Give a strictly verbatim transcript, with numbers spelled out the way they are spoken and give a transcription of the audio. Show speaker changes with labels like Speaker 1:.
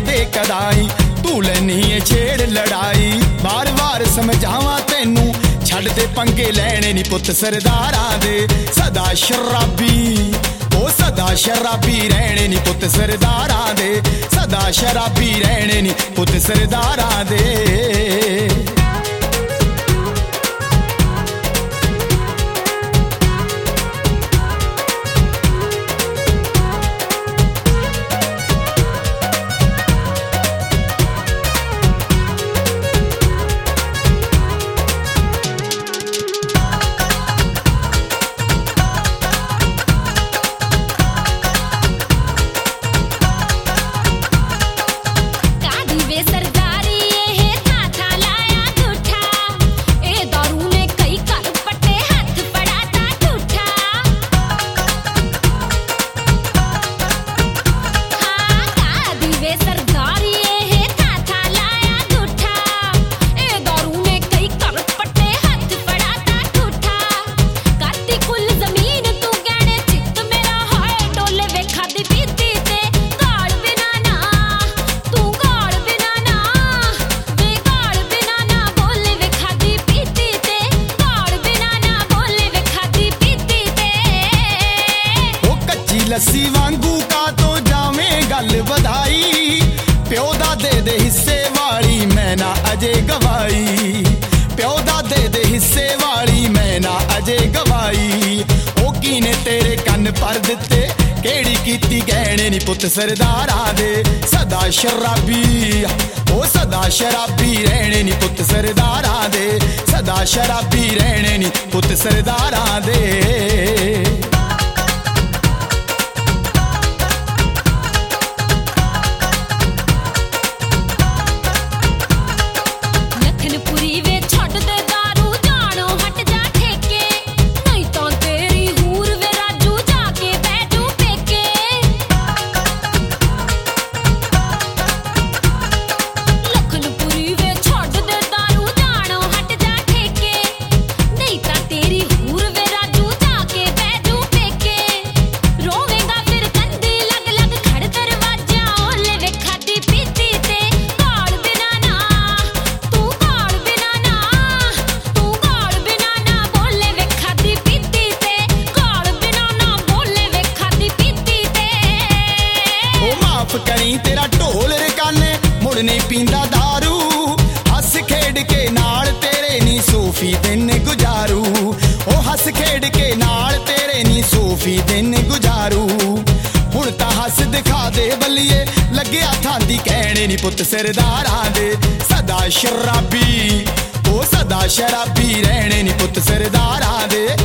Speaker 1: दे कदाई तू लैनी है छेड़ लड़ाई बार बार समझावा तेनू छड़ दे पंगे लैने नी पुत सरदारां दे सदा शराबी ओ सदा शराबी रहने नी पुत सरदारां दे सदा शराबी रहने नी पुत सरदारां दे लस्सी वांगू का तो जावे गल बधाई प्यो दा दे दे हिस्से वाली मैं ना अजे गवाई प्यो दा दे दे हिस्से वाली मैं ना अजे गवाई ओ कीने तेरे कन्न पर दिते केड़ी कीती गहने नी पुत सरदारां दे सदा शराबी ओ सदा शराबी रहने नी पुत सरदारां दे सदा शराबी रहने नी पुत सरदारां दे करी तेरा ढोल रकाने मुड़ नहीं पींदा दारू हस खेड के नाल तेरे नी सूफी दिन गुजारू ओ हस खेड के नाल तेरे नी सूफी दिन गुजारू हुण तां हस दिखा दे बल्लिए लगे हत्थां दी कहने नी पुत सरदारां दे सदा शराबी ओ सदा शराबी रहने नी पुत सरदारां दे